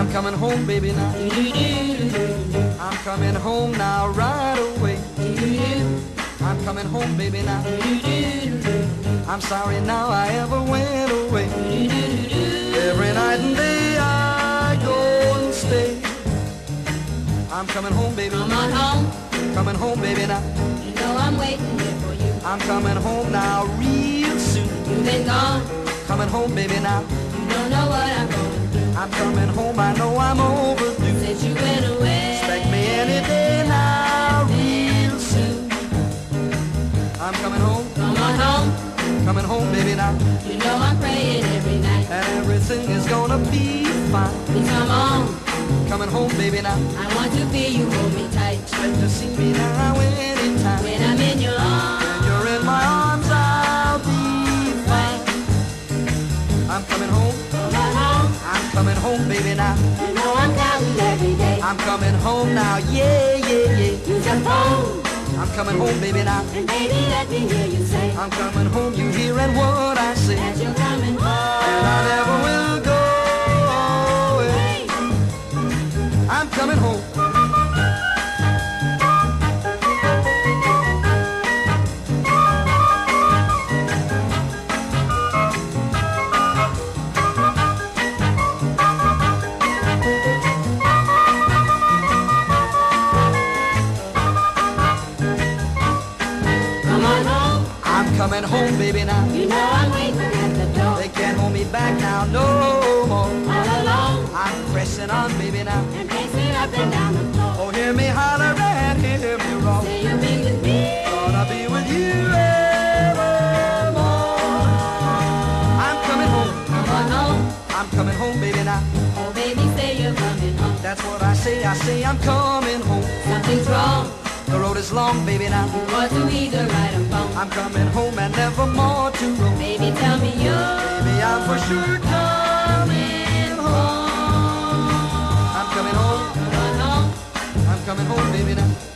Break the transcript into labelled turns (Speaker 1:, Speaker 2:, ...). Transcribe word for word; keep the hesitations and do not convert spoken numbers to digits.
Speaker 1: I'm coming home, baby, now. I'm coming home now, right away. I'm coming home, baby, now. I'm sorry now I ever went away. Every night and day I go and stay. I'm coming home, baby.
Speaker 2: Come on home.
Speaker 1: Coming home, baby, now.
Speaker 2: You know I'm waiting here for you.
Speaker 1: I'm coming home now real soon.
Speaker 2: You've been gone.
Speaker 1: Coming home, baby, now.
Speaker 2: You don't know what I'm going through.
Speaker 1: I'm coming home, I know I'm overdue.
Speaker 2: Since you went away.
Speaker 1: Expect me any day now real soon. I'm coming home.
Speaker 2: Come on home.
Speaker 1: Coming home, baby, now.
Speaker 2: You know I'm praying every night.
Speaker 1: And everything is gonna be fine.
Speaker 2: Please come on.
Speaker 1: Coming home, baby, now.
Speaker 2: I want to feel you hold me tight.
Speaker 1: Expect to see me now anytime.
Speaker 2: When I'm in your arms.
Speaker 1: When you're in my arms, I'll be fine. I'm coming home.
Speaker 2: Come on home.
Speaker 1: I'm coming home, baby, now.
Speaker 2: You know I'm counting every day.
Speaker 1: I'm coming home now, yeah, yeah, yeah.
Speaker 2: Use your phone.
Speaker 1: I'm coming home, baby, now.
Speaker 2: And baby, let me hear you say.
Speaker 1: I'm coming home, you hearing what I say.
Speaker 2: That you're coming home.
Speaker 1: And I never will go away. I'm coming home.
Speaker 2: Come on home.
Speaker 1: I'm coming home, baby, now.
Speaker 2: You know I'm waiting at the door.
Speaker 1: They can't hold me back now, no more.
Speaker 2: All alone.
Speaker 1: I'm pressing on, baby, now.
Speaker 2: And pacing up and down the floor.
Speaker 1: Oh, hear me holler and hear me roar.
Speaker 2: Say you'll be with me.
Speaker 1: Gonna be with you evermore. I'm coming home.
Speaker 2: Come on home.
Speaker 1: I'm coming home, baby, now.
Speaker 2: Oh, baby, say you're coming home.
Speaker 1: That's what I say, I say I'm coming home.
Speaker 2: Something's wrong.
Speaker 1: The road is long, baby, now.
Speaker 2: You ought to either right or wrong.
Speaker 1: I'm coming home and never more to roam.
Speaker 2: Baby, tell me you're
Speaker 1: Baby, I'm for sure coming home. I'm coming home.
Speaker 2: Come on home.
Speaker 1: I'm coming home, baby, now.